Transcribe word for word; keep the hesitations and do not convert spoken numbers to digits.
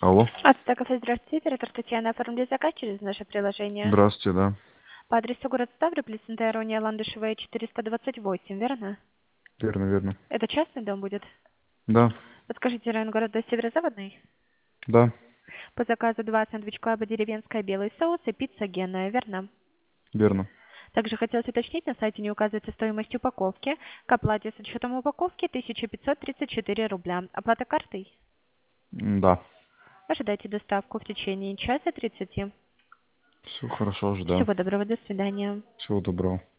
Алло. Ацтека, здравствуйте, оператор Татьяна, оформили заказ через наше приложение. Здравствуйте, да. По адресу город Ставрополь, Санторония, Ландышевая, четыреста двадцать восемь, верно? Верно, верно. Это частный дом будет? Да, Подскажите, район города Северо-Западный? да, По заказу два сэндвич клаба деревенская, белый соус и пицца генная, верно? верно. Также хотелось уточнить, на сайте не указывается стоимость упаковки. К оплате с учетом упаковки тысяча пятьсот тридцать четыре рубля. Оплата картой? М, Да. Ожидайте доставку в течение часа тридцати. Все хорошо, ожидаю. Всего доброго, до свидания. Всего доброго.